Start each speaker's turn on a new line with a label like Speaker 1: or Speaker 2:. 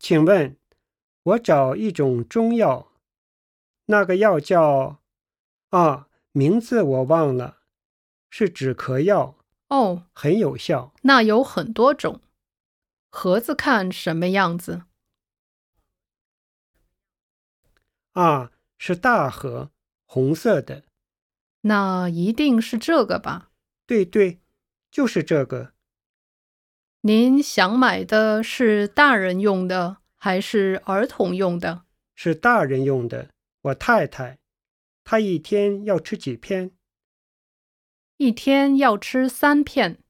Speaker 1: 请问，我找一种中药，那个药叫……名字我忘了，是止咳药，
Speaker 2: 哦，
Speaker 1: 很有效。
Speaker 2: 那有很多种。盒子看什么样子？
Speaker 1: 是大盒，红色的。
Speaker 2: 那一定是这个吧？
Speaker 1: 对对，就是这个。
Speaker 2: 您想买的是大人用的还是儿童用的？
Speaker 1: 是大人用的。我太太，她一天要吃几片？
Speaker 2: 一天要吃3片。